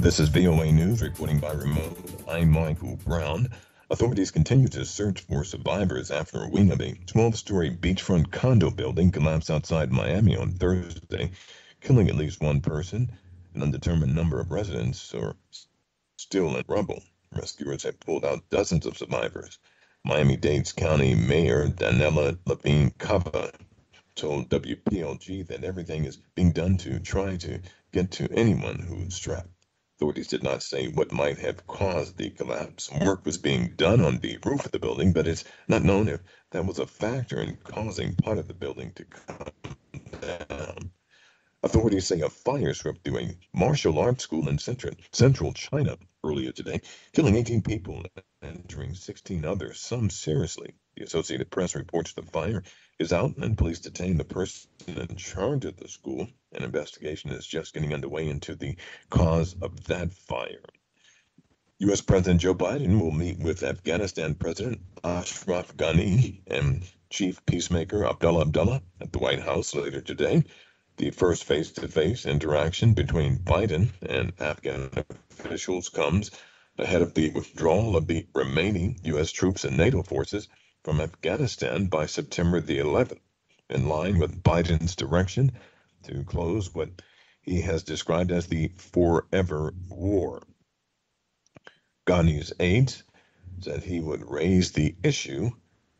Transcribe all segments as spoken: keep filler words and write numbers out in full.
This is V O A News reporting by remote. I'm Michael Brown. Authorities continue to search for survivors after a wing of a twelve-story beachfront condo building collapsed outside Miami on Thursday, killing at least one person. An undetermined number of residents are still in rubble. Rescuers have pulled out dozens of survivors. Miami-Dade County Mayor Danella Levine Cava told W P L G that everything is being done to try to get to anyone who's trapped. Authorities did not say what might have caused the collapse. Work was being done on the roof of the building, but it's not known if that was a factor in causing part of the building to come down. Authorities say a fire swept through a martial arts school in central, central China earlier today, killing eighteen people and injuring sixteen others, some seriously. The Associated Press reports the fire is out and police detained the person in charge of the school. An investigation is just getting underway into the cause of that fire. U S President Joe Biden will meet with Afghanistan President Ashraf Ghani and Chief Peacemaker Abdullah Abdullah at the White House later today. The first face-to-face interaction between Biden and Afghan officials comes ahead of the withdrawal of the remaining U S troops and NATO forces from Afghanistan by September the eleventh, in line with Biden's direction to close what he has described as the forever war. Ghani's aides said he would raise the issue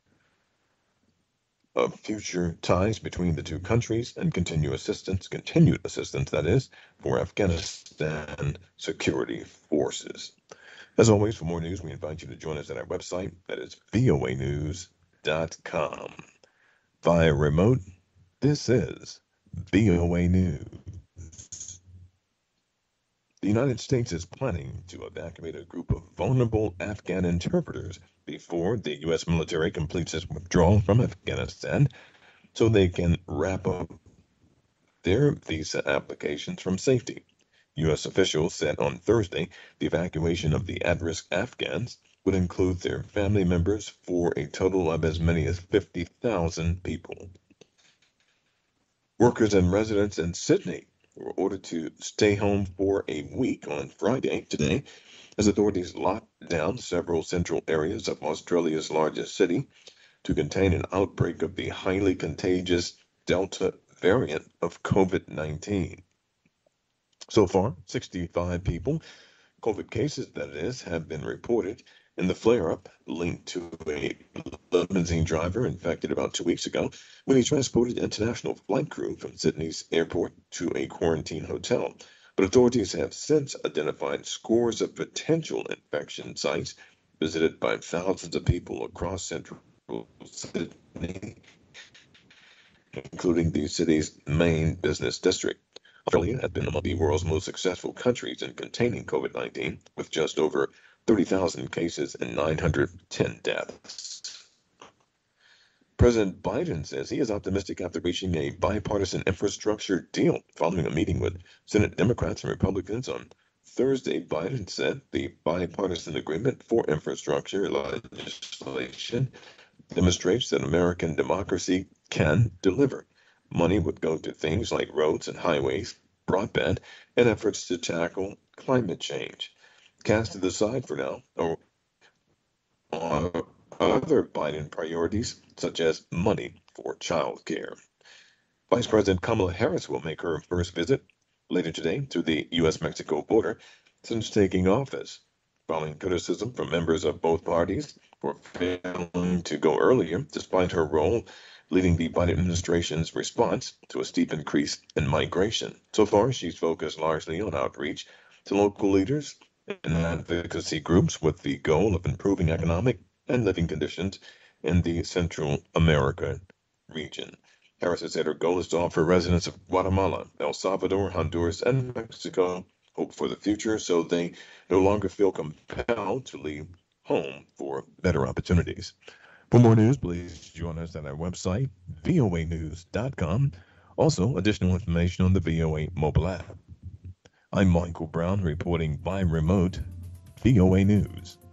of future ties between the two countries and continue assistance, continued assistance, that is, for Afghanistan security forces. As always, for more news, we invite you to join us at our website, that is V O A news dot com. Via remote, this is V O A News. The United States is planning to evacuate a group of vulnerable Afghan interpreters before the U S military completes its withdrawal from Afghanistan so they can wrap up their visa applications from safety. U S officials said on Thursday the evacuation of the at-risk Afghans would include their family members for a total of as many as fifty thousand people. Workers and residents in Sydney were ordered to stay home for a week on Friday today as authorities locked down several central areas of Australia's largest city to contain an outbreak of the highly contagious Delta variant of COVID nineteen. So far, sixty-five people, COVID cases that is, have been reported in the flare-up linked to a limousine driver infected about two weeks ago when he transported international flight crew from Sydney's airport to a quarantine hotel. But authorities have since identified scores of potential infection sites visited by thousands of people across central Sydney, including the city's main business district. Australia has been among the world's most successful countries in containing COVID nineteen, with just over thirty thousand cases and nine hundred ten deaths. President Biden says he is optimistic after reaching a bipartisan infrastructure deal following a meeting with Senate Democrats and Republicans on Thursday. Biden said the bipartisan agreement for infrastructure legislation demonstrates that American democracy can deliver. Money would go to things like roads and highways, broadband, and efforts to tackle climate change. Cast to the side for now are other Biden priorities, such as money for child care. Vice President Kamala Harris will make her first visit later today to the U S Mexico border since taking office, following criticism from members of both parties for failing to go earlier, despite her role leading the Biden administration's response to a steep increase in migration. So far, she's focused largely on outreach to local leaders and advocacy groups with the goal of improving economic and living conditions in the Central America region. Harris has said her goal is to offer residents of Guatemala, El Salvador, Honduras, and Mexico hope for the future so they no longer feel compelled to leave home for better opportunities. For more news, please join us at our website, V O A news dot com. Also, additional information on the V O A mobile app. I'm Michael Brown reporting by remote, V O A News.